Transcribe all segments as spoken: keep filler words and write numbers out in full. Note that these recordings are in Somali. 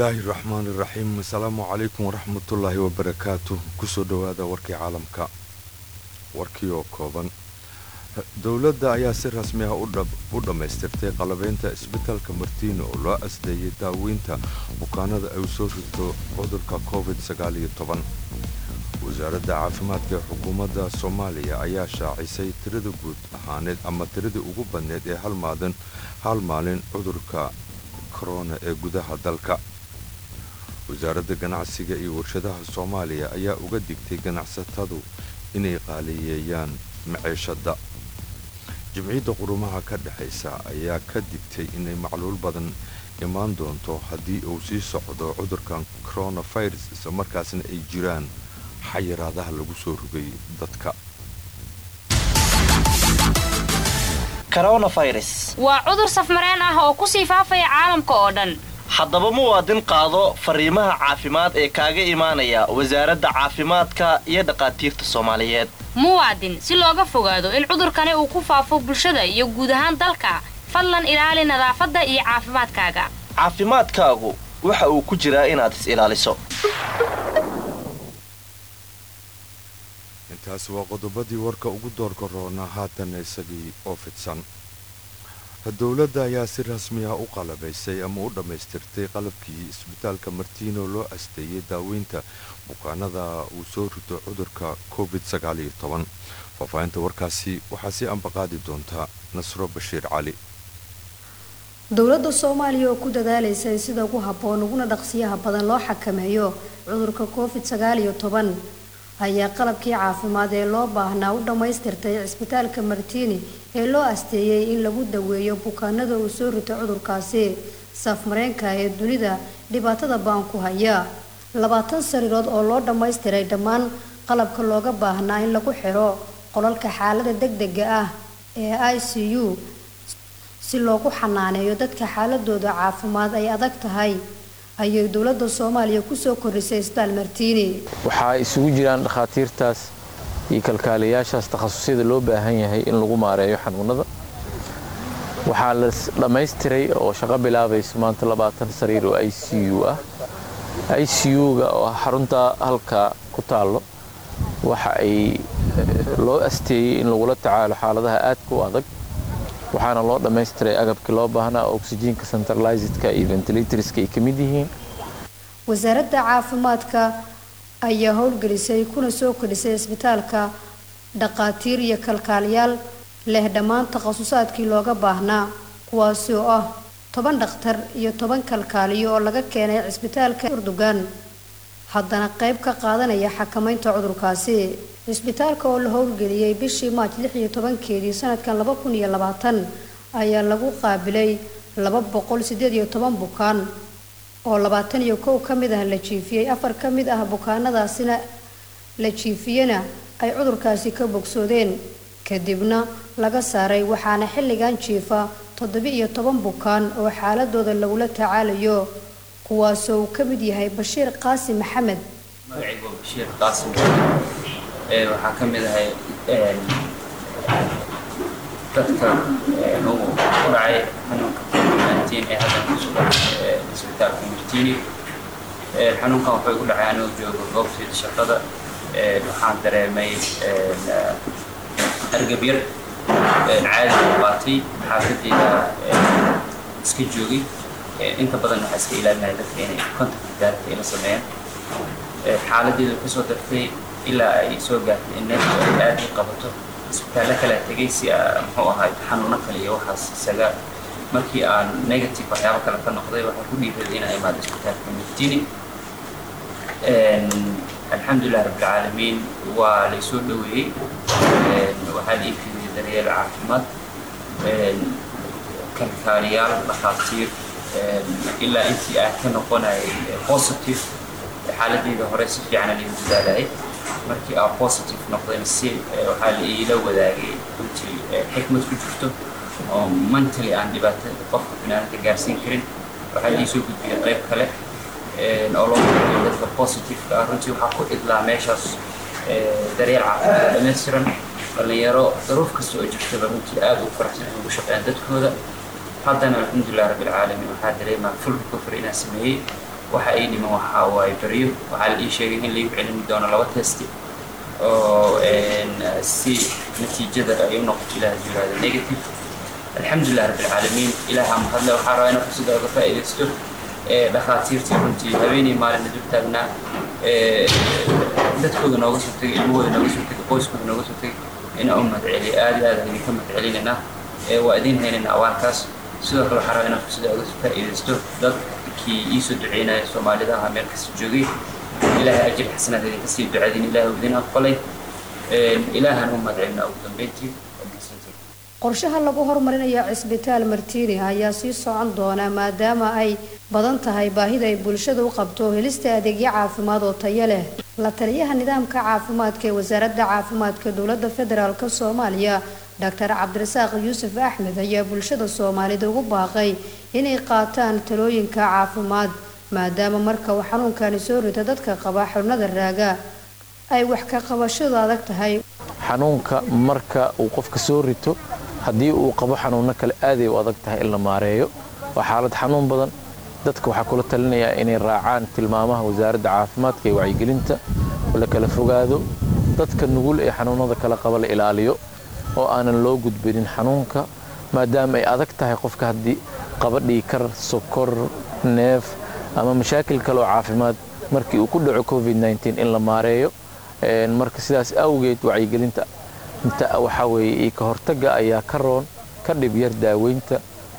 الله الرحمن الرحيم. السلام عليكم ورحمة الله وبركاته. كسو دوادا وركي عالمك وركي وكوبان. دولة ayaa si rasmi ah u dhameystirtay qalabeynta isbitaalka Martino oo loo asdeeyay daaweynta bukaanada ay soo rito cudurka covid sagaal iyo toban. Wasaaradda Caafimaadka ee Xukuumadda Soomaaliya ayaa shaacisay tirada guud ahaaneed ama tirada ugu badneed ee hal maalin hal maalin cudurka corona ee gudaha dalka. Wasaaradda Ganacsiga iyo Warshadaha Soomaaliya ayaa uga digtay ganacsatadu inay qaaliyeeyaan maciishada. Jimciyadda qurumaha ka dhaxaysa ayaa ka digtay inay macluul badan imaan doonto haddii uu sii socdo cudurkan coronavirus isla markaasna ay jiraan xayiraadaha lagu soo rogay dadka. coronavirus waa cudur safmareen ah oo ku sii faafaya caalamka oo dhan. haddaba muwaadin qaado fariimaha caafimaad ee kaaga imaanaya wasaaradda caafimaadka iyo dhaqaatiirta Soomaaliyeed. muwaadin si looga fogaado in cudurkani uu ku faafo bulshada iyo guud ahaan dalka, fadlan ilaali nadaafadda iyo caafimaadkaaga. caafimaadkaagu waxa uu ku jiraa inaad is ilaaliso. intaas waa qodobadii warka ugu doorka roona haatan isagii oo fidsan. dowladda ayaa si rasmi ah u qalabaysay ama u dhameystirtay qalabkii isbitaalka Martino loo asteeyay daaweynta bukaanada uu soo rito cudurka covid sagaal iyo toban. faafahinta warkaasi waxaa si ambaqaadi doonta Nasro Bashiir Cali. dowladda Soomaaliya oo ku dadaalaysa sida ugu habboon uguna dhaqsiyaha badan loo xakameeyo cudurka covid sagaal iyo toban ayaa qalabkii caafimaad ee loo baahnaa u dhameystirtay isbitaalka Martini ee loo asteeyay in lagu daweeyo bukaanada uu soo rito cudurkaasi safmareenka ee dunida dhibaatada baan ku haya. labaatan sariirood oo loo dhameystiray dhammaan qalabka looga baahnaa in lagu xiro qolalka xaalada degdega ah ee I C U si loogu xanaaneeyo dadka xaaladooda caafimaad ay adag tahay ayay dowladda Soomaaliya ku soo korisay isbitaal Martini. waxaa isugu jiraan dhakhaatiirtaas iyo kalkaaliyaashaas takhasusyada loo baahan yahay in lagu maareeyo xanuunada. waxaa la dhameystiray oo shaqo bilaabayso maanta labaatan sariir oo I C U ah. I C U-ga oo xarunta halka ku taalo waxa ay loo asteeyay in lagula tacaalo xaaladaha aadka u adag. waxaana loo dhameystiray agabkii loo baahnaa oxygen-ka centralized-ka iyo ventilatorska ay ka mid yihiin. wasaaradda caafimaadka ayaa howlgelisay kuna soo kordhisay isbitaalka dhaqaatiir iyo kalkaaliyaal leh dhammaan takhasusaadkii looga baahnaa, kuwaasi oo ah toban dhakhtar iyo toban kalkaaliyo oo laga keenay isbitaalka Erdogan haddana qayb ka qaadanaya xakamaynta cudurkaasi. isbitaalka oo la howlgeliyay bishii Maaj lix iyo tobankeedii sanadkan laba kun iyo labaatan ayaa lagu qaabilay laba boqol sideed iyo toban bukaan oo labaatan iyo kow ka mid ah la jiifiyay. afar ka mid ah bukaanadaasina la jiifiyana ay cudurkaasi ka bogsoodeen kadibna laga saaray. waxaana xilligan jiifa toddoba iyo toban bukaan oo xaaladooda lagula tacaalayo, kuwaas oo ka mid yahay Bashiir Qaasim Maxamed. magacaygu Bashiir Qaasim ee waxaa ka mid ahay dadka uu ku dhacay xanuunka covid ee hadda ku sugan isbitaalka Martini. xanuunkan wuxuu ku dhacay anoo joogo goobta shaqada. waxaan dareemay argab yar caadi qaatay xaafadayda iska joogay. inta badan waxaa iska ilaalinaya dadka inay contact daarta ila sameeyaan. xaaladdeedu ka soo dartay ilaa ay soo gaartay in neeftu ay aad u qabato. isbitaalka kale tegay si muxuu ahaay xanuuno kale iyo waxaas isaga. markii aan negative waxyaabo kale ka noqday waxaan ku dhiiray inaan imaado isbitaalka Martini. alxamdulilah rabbil caalamiin waa la soo dhaweeyay. waxaa la iibiyay daryeel caafimaad, kalkaaliyaal, dhakhaatiir ilaa intii aan ka noqonay positive. xaaladdeeda hore si fiican ay u dadaalay. markii aan positive noqday si waxaa la ila wadaagay intii xikmad ku jirto oo mentally aan dhibaato qofka binaadamka gaarsiin karin. waxaa la soo gudbiyay qayb kale oo loo yaqaan dadka positive-ka ah. runtii waxaa ku idlaa meeshaas daryeel caafimaad dhammaystiran. dhalinyaro daruuf kasta oo jirtaba runtii aad u faraxsan ugu shaqeeyaan dadkooda. haddana alxamdulilah rabbil caalamiin waxaa dareemaa full recovery inaan sameeyey. waxa ay dhiman waxa waay bariyo waxaa la ii sheegay in lagu celin doono laba testi oo si natiijada ay u noqoto ilaaha jiraada negative alxamdulilah rabbil caalamiin ilaaha mahadle waxaa rabaa inaan fursada uga faa'iidaysto dhakhaatiirtii runtii habeenii maalin dul taagnaa dadkooda nooga soo tegay ilmahooda nooga soo tegay qoyskooda nooga soo tegay inaan u mahadceliyo aad iyo aad idinka mahadcelinaynaa waa idiin haynaynaa awaankaas sidoo kale waxaa rabaa inaan fursada uga faa'iidaysto dadkii ii soo duceynaya soomaalida ahaa meel kasta joogay ilaahay ajir xasanaad idinka sii ducadiin ilaahay idin aqbalay ilaahan u mahadcelinaa ugu dambeyntii qorshaha lagu horumarinayo cisbitaal martiini ayaa sii socon doona maadaama ay badan tahay baahida ay bulshada u qabto helista adeegyo caafimaad oo tayo leh la taliyaha nidaamka caafimaadka ee wasaaradda caafimaadka dowladda federaalk Soomaaliya Dr. Cabdirasaaq Yuusuf Axmed ayaa bulshada Soomaalida ugu baaqay inay qaataan talooyinka caafimaad maadaama marka uu xanuunkani soo rito dadka qaba xanuunada raaga ay wax ka qabashada adag tahay xanuunka marka uu qofka soo rito haddii uu qabo xanuuno kale aad ay u adag tahay in la maareeyo waa xaalad xanuun badan dadka waxaa kula talinayaa inay raacaan tilmaamaha wasaaradda caafimaadka iyo wacyigelinta oo la kala fogaado dadka nugul ee xanuunada kala qaba la ilaaliyo oo aanan loo gudbinin xanuunka maadaama ay adag tahay qofka haddii qaba dhiikar sokor neef ama mashaakil kale oo caafimaad markii uu ku dhaco covid nineteen in la maareeyo marka sidaas awgeed wacyigelinta inta waxa weeye ka hortaga ayaa ka roon ka dhib yar daaweynta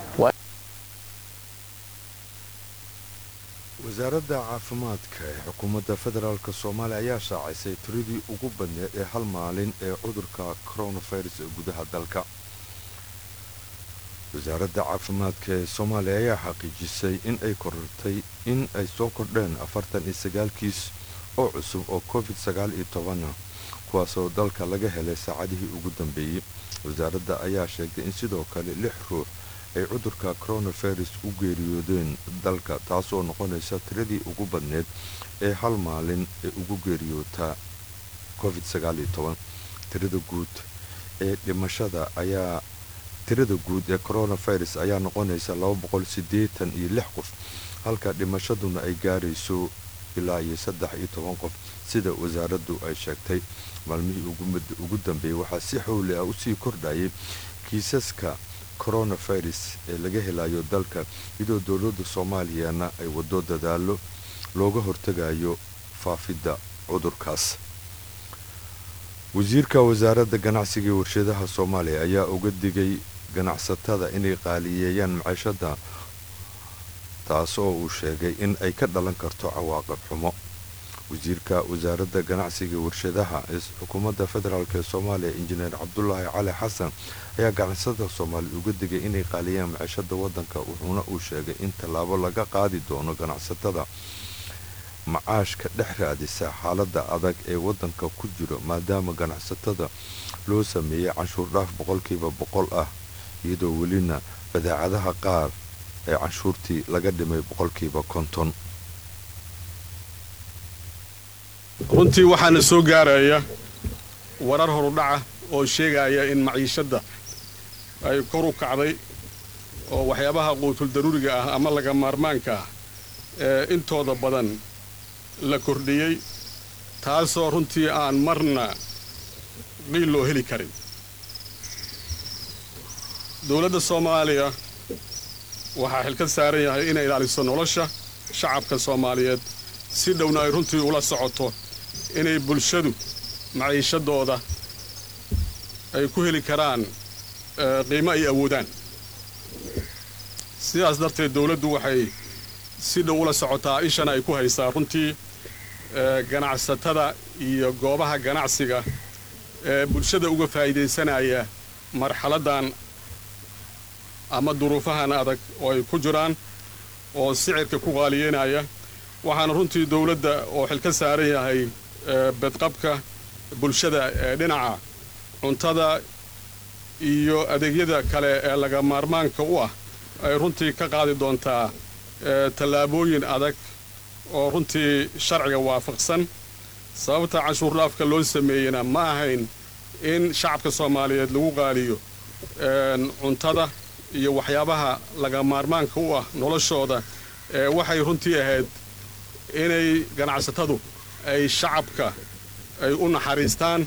wasaaradda caafimaadka ee xukuumadda federaalka Soomaaliya ayaa shaacisay tiradii ugu badneed ee hal maalin ee cudurka coronavirus ee gudaha dalka wasaaradda caafimaadka ee Soomaaliya ayaa xaqiijisay in ay korortay in ay soo kordheen afartan iyo sagaal kiis oo cusub oo covid sagaal iyo toban kuwaasoo dalka laga helay saacadihii ugu dambeeyay wasaaradda ayaa sheegtay in sidoo kale lix ruux ay cudurka coronavirus u geeriyoodeen dalka taasoo noqonaysa tiradii ugu badneed ee hal maalin ee ugu geeriyoota covid sagaal iyo toban tirada guud ee dhimashada ayaa tirada guud ee coronavirus ayaa noqonaysa laba boqol siddeetan iyo lix qof halka dhimashaduna ay gaarayso ilaa iyo saddex iyo toban qof sida wasaaraddu ay sheegtay maalmihii ugu dambeeyay waxaa si xawli ah u sii kordhayay kiisaska coronavirus ee laga helayo dalka iyadoo dowladda Soomaaliyana ay wado dadaalo looga hortagayo faafidda cudurkaas wasiirka wasaaradda ganacsiga iyo warshadaha Soomaaliya ayaa uga digay ganacsatada inay qaaliyeeyaan maciishada taasoo uu sheegay in ay ka dhalan karto cawaaqib xumo wasiirka wasaaradda ganacsiga iyo warshadaha ee xukuumadda federaalk ee Soomaaliya injineer Cabdullaahi Cali Xasan ayaa ganacsatada Soomaaliya uga digay inay qaaliyaan maciishada wadanka wuxuuna uu sheegay in tallaabo laga qaadi doono ganacsatada macaashka dhex raadisa xaaladda adag ee wadanka ku jiro maadaama ganacsatada loo sameeyay canshuur dhaaf boqolkiiba boqol ah iyadoo welina badeecadaha qaar ee canshuurtii laga dhimay boqolkiiba konton runtii waxaana soo gaaraya warar horudhaca oo sheegaya in maciishadda ay kor u kacday oo waxyaabaha quutul daruuriga ah ama laga maarmaanka ah ee intooda badan la kordhiyey taasoo runtii aan marna qiil loo heli karin dowladda Soomaaliya waxaa xil ka saaran yahay inay ilaaliso nolosha shacabka Soomaaliyeed si dhowna ay runtii ula socoto inay bulshadu maciishadooda ay ku heli karaan qiimo ay awoodaan sidaas darteed dowladdu waxay si dhow ula socotaa ishana ay ku haysaa runtii ganacsatada iyo goobaha ganacsiga ee bulshada uga faa'iideysanaya marxaladan ama duruufahan adag oo ay ku jiraan oo sicirka ku qaaliyeynaya waxaana runtii dowladda oo xil ka saaran yahay badqabka bulshada ee dhinaca cuntada iyo adeegyada kale ee laga maarmaanka u ah ay runtii ka qaadi doontaa tallaabooyin adag oo runtii sharciga waafaqsan sababta canshuur dhaafka loo sameeyena ma ahayn in shacabka Soomaaliyeed lagu qaaliyo cuntada iyo waxyaabaha laga maarmaanka u ah noloshooda waxay runtii ahayd inay ganacsatadu ay shacabka ay u naxariistaan.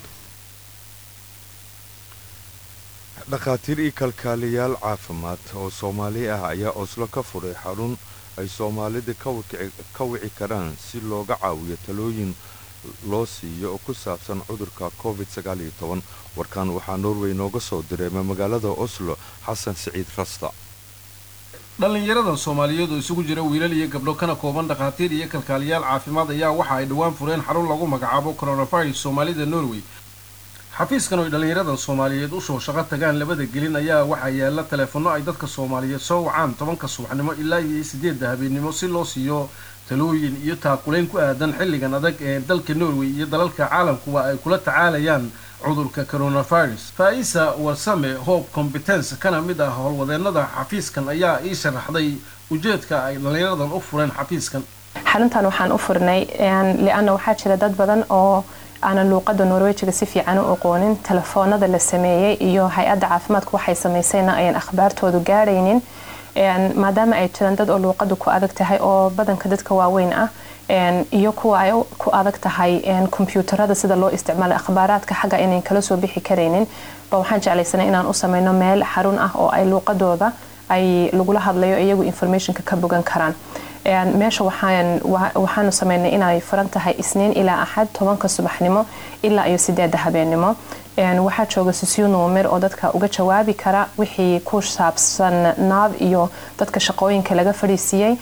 dhakhaatiir iyo kalkaaliyaal caafimaad oo Soomaali ah ayaa Oslo ka furay xarun ay Soomaalida ka wici karaan si looga caawiyo talooyin loo siiyo oo ku saabsan cudurka covid sagaal iyo toban. warkan waxaa Norway nooga soo diray magaalada Oslo Xasan Saciid Rasta. dhalinyarada Soomaaliyeed oo isugu jira wiilal iyo gabdho kana kooban dhakhaatiir iyo kalkaaliyaal caafimaad ayaa waxa ay dhawaan fureen xarun lagu magacaabo Coronavirus Soomaalida Norway. xafiiskan oo dhalinyarada Soomaaliyeed u soo shaqo tagaan labada gelin ayaa waxa yaala telefoonno ay dadka Soomaaliyeed soo wacaan tobanka subaxnimo ilaa iyo sideedda habeenimo si loo siiyo talooyin iyo taaqulayn ku aadan xilligan adag ee dalka Norway iyo dalalka caalamku ay kula tacaalayaan cudurka coronavirus. Faisa Warsame Hope Competence kana mid ah howlwadeenada xafiiskan ayaa ii sharaxday ujeedka ay dhalinyaradan u fureen xafiiskan. xaruntan waxaan u furnay li'aana waxaa jira dad badan oo aanan luuqada Norwejiga si fiican u aqoonin, telefoonada la sameeyay iyo hay'adda caafimaadku waxay sameysayna ayaan akhbaartoodu gaaraynin. maadaama ay jiraan dad oo luuqadu ku adag tahay oo badanka dadka waaweyn ah iyo kuwa ay ku adag tahay kombiyuutarada sida loo isticmaalo akhbaaraadka xagga inay kala soo bixi kareynin, ba waxaan jeclaysanay inaan u sameyno meel xarun ah oo ay luuqadooda ay lagula hadlayo iyagu informationka ka bogan karaan. meesha waxaan waxaanu sameynay inay furan tahay Isniin ilaa Axad tobanka subaxnimo ilaa iyo sideedda habeenimo. waxaa jooga Susiyo Numer oo dadka uga jawaabi kara wixii ku saabsan naab iyo dadka shaqooyinka laga fadhiisiyay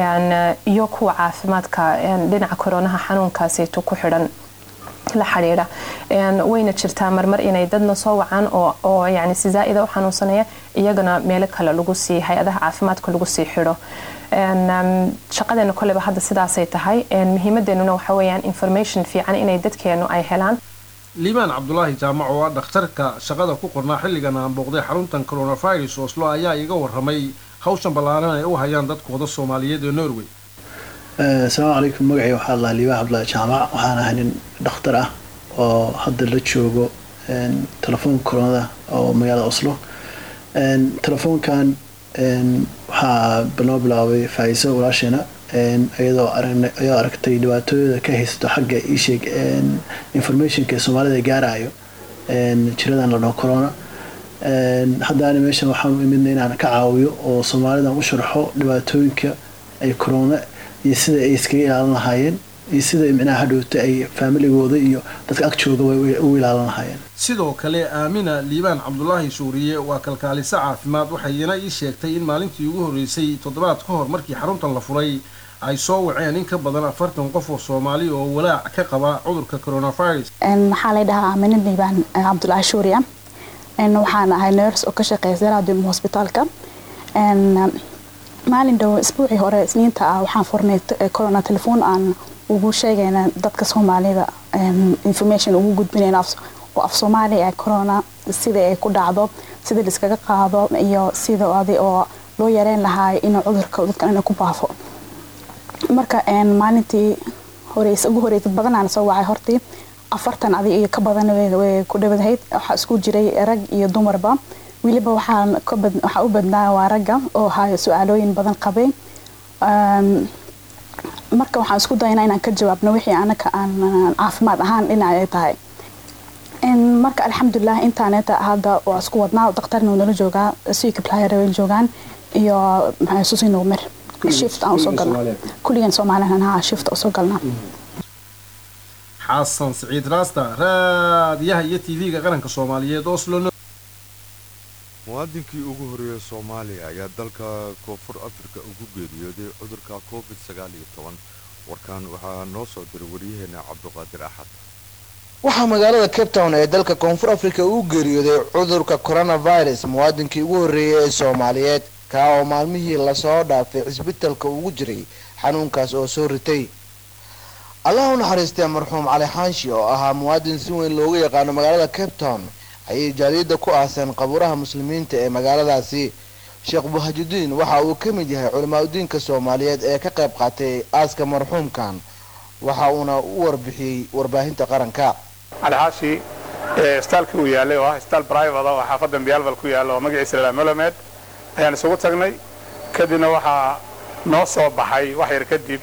iyo kuwa caafimaadka dhinaca koronaha xanuunkaasi ku xidhan la xiriira. wayna jirtaa marmar inay dadna soo wacaan oo oo yani si zaa'ida u xanuunsanaya iyagana meel kale lagu sii hay'adaha caafimaadka lagu sii xidho. shaqadeena koleba hadda sidaasay tahay. muhiimadeennuna waxa weeyaan information fiican inay dadkeenu ay helaan. liibaan cabdulaahi jaamac oo ah dhakhtarka shaqada ku qornaa xilligan aan booqday xaruntan coronavirus Oslo ayaa iga warramay hawshan ballaaran ay u hayaan dadkooda Soomaaliyeed ee Norway. Assalaamu calaykum. magacay waxaa la liibaan cabdulaahi jaamac, waxaan ahay nin dhakhtar ah oo hadda la joogo telefoon koronada oo magaalada Oslo. telefoonkan waxaa noo bilaabay Faiso walaasheena iyadoo ayaa aragtay dhibaatooyinka ka haysto xagga isheeg informationka Soomaalida gaarayo jiradan la dhaho corona. haddana meeshan waxaan u imidnay inaan ka caawiyo oo Soomaalida u sharxo dhibaatooyinka ay corona iyo sida ay iskaga ilaalin lahaayeen iyo sida micnaha hadhowta ay familigooda iyo dadka ag jooga u ilaalin lahaayeen. sidoo kale Aamina Liibaan Cabdulaahi Suuriye waa kalkaaliso caafimaad waxayna ii sheegtay in maalintii ugu horeysay toddobaad ka hor markii xaruntan la furay ay soo waceen in ka badan afartan qof oo Soomaali oo walaac ka qaba cudurka coronavirus. maxaa la dhahaa Aamina Liibaan Cabdulaahi Suuriye waxaan ahay nurse oo ka shaqeysa raadin hospitaalka. maalin dhow isbuucii hore Isniinta ah waxaan furnay corona telefoon aan ugu sheegayna dadka Soomaalida information ugu gudbinayna oo af Soomaali ee corona sida ay ku dhacdo, sida la iskaga qaado iyo sida oo loo yareyn lahaa in cudurka dadka ku baafo. marka een maalintii horeys ugu horeysay badan aan soo wacay hortii afartan adi iyo ka badan way ku dhawayd waxa isku jiray rag iyo dumarba. wiliba waxaan ka bad waxa u badnaa waa ragga oo hayo su'aalooyin badan qabay. marka waxaan isku daynaa inaan ka jawaabno wixii anaka aan caafimaad ahaan inay tahay. in marka alxamdulillah internet hadda waa isku wadnaa dhakhtarna nala joogaa siika player way joogaan iyo maxay Susiyo Numer shift aan soo galnaa kulliyan Soomaalihan ha shift soo galnaa. Xasan Saciid Rasta raadiyaha iyo T V-ga qaranka Soomaaliyeed Oslo. muwaadinkii ugu horeeyay Soomaaliya ayaa dalka Koonfur Afrika ugu geeriyooday cudurka covid sagaal iyo toban. warkan waxaa noo soo diray wariyaheena Cabduqaadir Axad. waxaa magaalada Cape Town ee dalka Koonfur Afrika ugu geeriyooday cudurka coronavirus muwaadinkii ugu horeeyay ee Soomaaliyeed ka oo maalmihii la soo dhaafay isbitaalka ugu jiray xanuunkaas oo soo ritay. Allah u naxariistay marxuum Cali Xanshi oo ahaa muwaadin si weyn looga yaqaan magaalada Cape Town ayay jaaliyada ku aasan qabuuraha muslimiinta ee magaaladaasi. Sheekh Buhajuddin waxa uu ka mid yahay culimada Soomaaliyeed ee ka qayb qaatay aaska marxuumkan waxa uuna u warbixiyay warbaahinta qaranka. Cali Xanshi istaalka uu yaalay oo ah istaal private oo xaafadda Biyalbal ku yaalo oo magaciisa la Melamed ayaan isugu tagnay kadibna waxa noo soo baxay wax yar kadib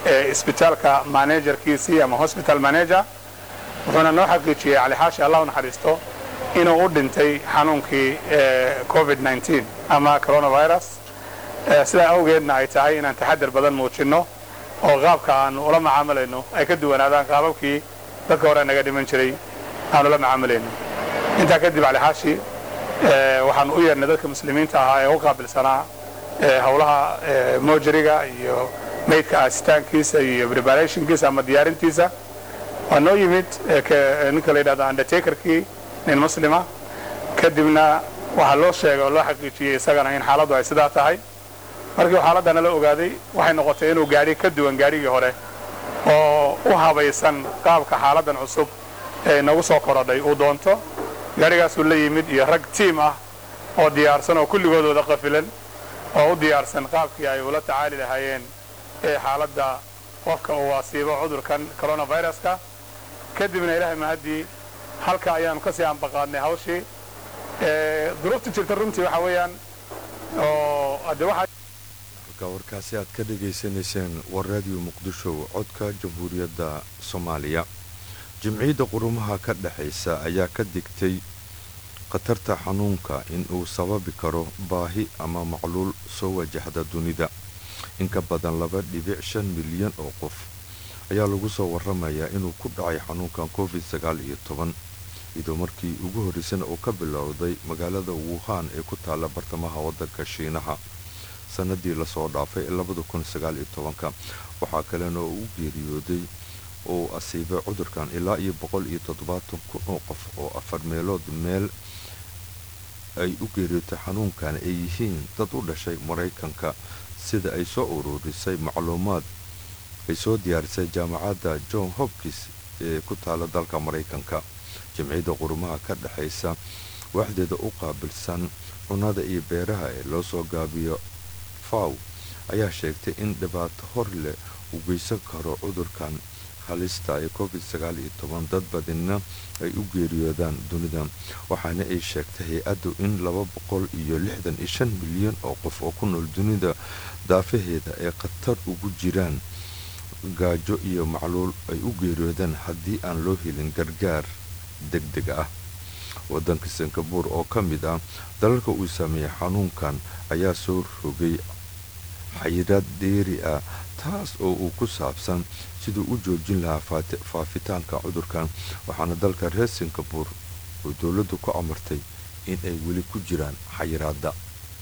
isbitaalka managerkiisii ama hospital manager wuxuuna noo xaqiijiyey cali xaashi allah u naxariisto inuu u dhintay xanuunkii covid nineteen ama coronavirus sidaa awgeedna ay tahay inaan taxadar badan muujinno oo qaabka aanu ula macaamilayno ay ka duwanaadaan qaababkii dadka hore naga dhiman jiray aanu la macaamilayno intaa kadib cali xaashi waxaanu u yeernay dadka muslimiinta ahaa ee u qaabilsanaa howlaha mojariga iyo maydka aasitaankiisa iyo preparationkiisa ama diyaarintiisa waa noo yimid ninka la yidhahdo undertakerkii nin muslima kadibna waxaa loo sheegay oo loo xaqiijiyey isagana in xaaladdu ay sidaa tahay markii uu xaaladda nala ogaaday waxay noqotay inuu gaadhi ka duwan gaadhigii hore oo u habaysan qaabka xaaladdan cusub ee nagu soo korodhay uu doonto gaadhigaasuu la yimid iyo rag tiim ah oo diyaarsan oo kulligoodooda qafilan oo u diyaarsan qaabkii ay ula tacaali lahaayeen ee xaaladda qofka uu asiibo cudurkan coronaviruska kadibna ilaahay mahaddii halka ayaanu ka sii ambaqaadnay hawshii duruufta jirta runtii waxa weeyaan oo hadde waxa halka warkaasi aad ka dhegaysanayseen waa raadiyo muqdisho codka jamhuuriyadda soomaaliya jimciyadda qurumaha ka dhexaysa ayaa ka digtay khatarta xanuunka in uu sababi karo baahi ama macluul soo wajahda dunida in ka badan laba dhibic shan milyan oo qof ayaa lagu soo waramayaa inuu ku dhacay xanuunkan covid sagaal iyo toban iyadoo markii ugu horreysana uu ka bilowday magaalada wuhan ee ku taalla bartamaha waddanka shiinaha sanadii lasoo dhaafay labada kun sagaal iyo tobanka waxaa kalena oo u geeriyooday oo asiibay cudurkan ilaa iyo boqol iyo toddobaatan kun oo qof oo afar meelood meel ay u geeriyootay xanuunkan ay yihiin dad u dhashay maraykanka sida ay soo ururisay macluumaad ay soo diyaarisay jaamacadda john hopkins ee ku taala dalka maraykanka jamciyadda qurumaha ka dhexaysa waxdeeda u qaabilsan cunada iyo beeraha ee loo soo gaabiyo faw ayaa sheegtay in dhibaato hor leh uu geysan karo cudurkan halista ee covid sagaal iyo toban dad badina ay u geeriyoodaan dunida waxaana ay sheegtay hay-addu in laba boqol iyo lixdan iyo shan milyan oo qof oo ku nool dunida daafaheeda ay khatar ugu jiraan gaajo iyo macluul ay u geeriyoodaan haddii aan loo helin gargaar deg deg ah waddanka singabore oo ka mid ah dalalka uu saameeyey xanuunkan ayaa soo rogay xayiraad dheeri ah taas oo uu ku saabsan siduu u joojin lahaa faafitaanka cudurkan waxaana dalka reer singabore oo dowladdu ku amartay in ay weli ku jiraan xayiraadda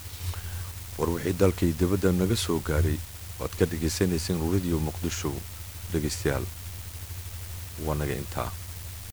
war wixii dalkii dibadda naga soo gaaray waad ka dhagaysanayseen radio muqdisho dhegaystayaal waa naga intaa